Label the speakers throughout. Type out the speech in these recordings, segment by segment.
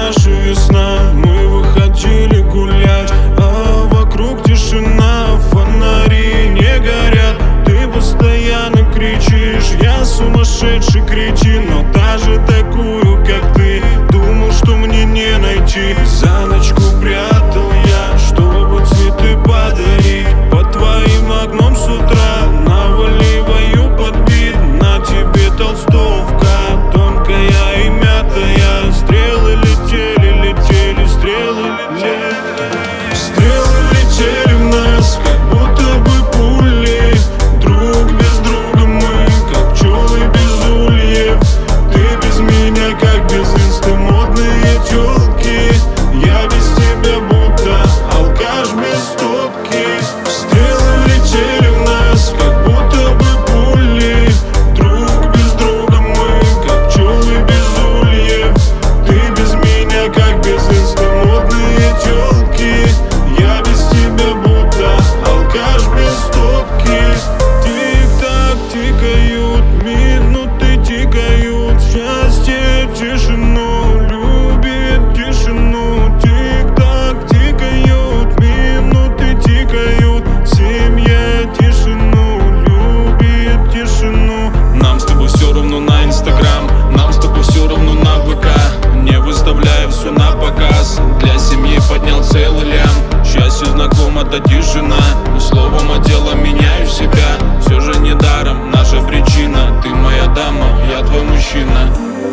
Speaker 1: наша весна. Мы выходили гулять, а вокруг тишина, фонари не горят. Ты постоянно кричишь, я сумасшедший кретин. Но даже такую, как ты, думал, что мне не найти. За ночку прятал я, чтобы цветы подарить. Под твоим окном с утра наваливаю подбит. На тебе толстовка, тонкая и мятая. Стрелы летели, летели, стрелы летели. Стрелы летели в нас, как будто бы пули. Друг без друга мы, как пчелы без ульев. Ты без меня, как без инсты, модные тёлки. Я без тебя будто алкаш без стопки. Стрелы летели в нас, как будто бы пули. Друг без друга мы, как пчелы без ульев. Ты без меня, как без инсты, модные тёлки. Я без тебя будто алкаш без стопки. Тик-так тикают, минуты тикают. Счастье тишину любит, тишину. Тик-так тикают, минуты тикают. Семья тишину любит, тишину. Нам с тобой все равно на Инстаграм, нам с тобой все равно на ВК. Не выставляя все на показ, для семьи поднял целый лям. Счастью знакомо, да тишина, но словом а делом меняю себя. Все же не даром наша причина. Ты моя дама, я твой мужчина.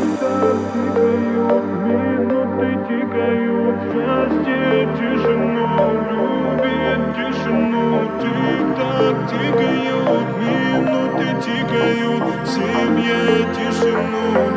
Speaker 1: Минуты тикают, счастье тишину любит, тишину. Тик-так тикают, минуты тикают. Семья тишину